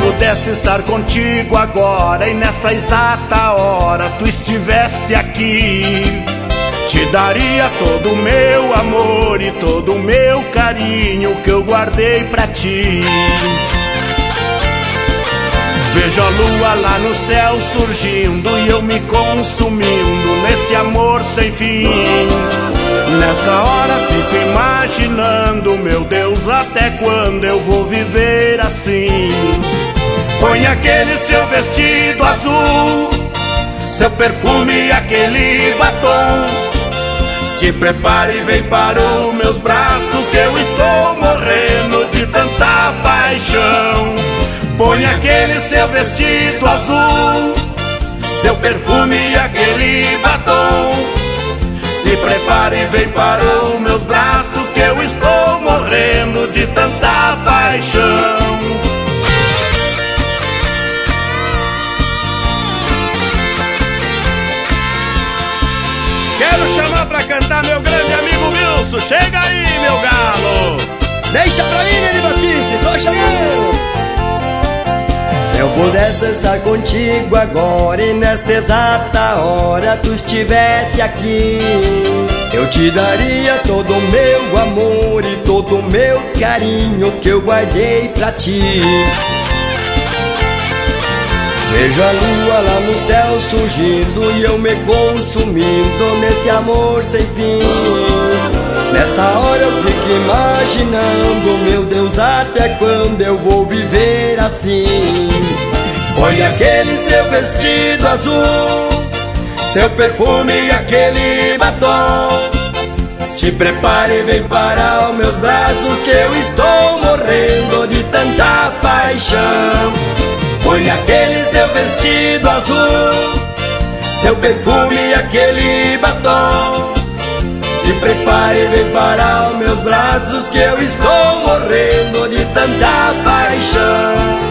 pudesse estar contigo agora e nessa exata hora tu estivesse aqui, te daria todo o meu amor e todo o meu carinho que eu guardei pra ti. Vejo a lua lá no céu surgindo e eu me consumindo nesse amor sem fim. Nessa hora fico imaginando, meu Deus, até quando eu vou viver assim? Põe aquele seu vestido azul, seu perfume e aquele batom, se prepare e vem para os meus braços, que eu estou morrendo de tanta paixão. Põe aquele seu vestido azul, seu perfume e aquele batom, se prepare e vem para os meus braços, que eu estou morrendo de tanta paixão. Quero chamar pra cantar meu grande amigo Wilson. Chega aí, meu galo. Deixa pra mim, Neri Batista, estou chegando. Se eu pudesse estar contigo agora e nesta exata hora tu estivesse aqui, eu te daria todo o meu amor e todo o meu carinho que eu guardei pra ti. Vejo a lua lá no céu surgindo e eu me consumindo nesse amor sem fim. Nesta hora eu fico imaginando, meu Deus, até quando eu vou viver assim? Põe aquele seu vestido azul, seu perfume e aquele batom, se prepare e vem para os meus braços, que eu estou morrendo de tanta paixão. Põe aquele seu vestido azul, seu perfume e aquele batom, se prepare e vem para os meus braços, que eu estou morrendo de tanta paixão.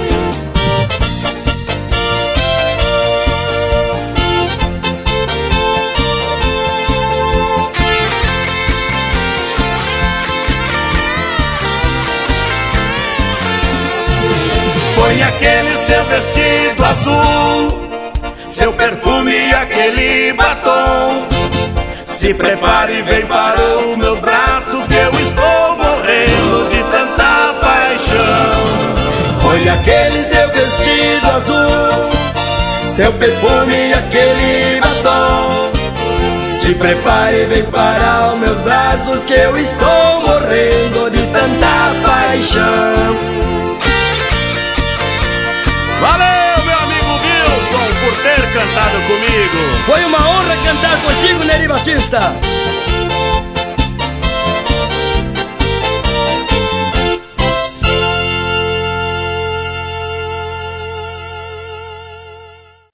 Põe aquele seu vestido azul, seu perfume e aquele batom, se prepare e vem para os meus braços, que eu estou morrendo de tanta paixão. Põe aquele seu vestido azul, seu perfume e aquele batom, se prepare e vem para os meus braços, que eu estou morrendo de tanta paixão. Valeu, meu amigo Wilson, por ter cantado comigo. Foi uma honra cantar contigo, Neri Batista.